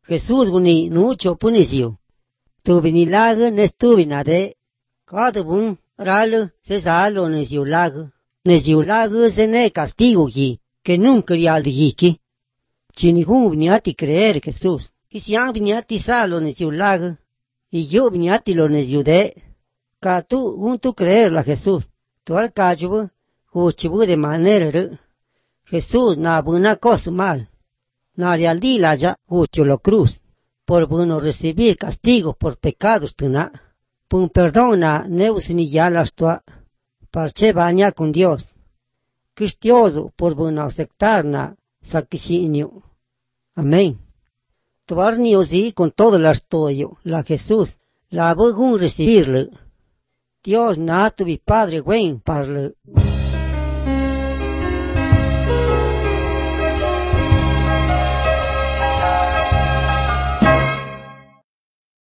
Jesús guni nu chopunisiu. Tu vini lagă ne stuvinade. Cada bun rală se salo nesiu lagă. Nesiu lagă se ne castigo ki, que nunca rial ki. Cini hum viniati creer Jesús. Y si han viniati salo nesiu lagă. Y yo viniati lo nesiu de. Ca tu creer la Jesús. Tu al cachubu, huchibu de manera ră. Jesús na buena cosa mal. Na realdi la ya hucho lo cruz. Por bueno recibir castigo por pecados tuna. Pun perdona neusini ya las tua. Parce baña con Dios. Cristioso por bueno aceptar na sacrificio. Amén. Tuarni osi con todo las toyo. La Jesús la voy recibirle. Dios na tu Padre buen parle.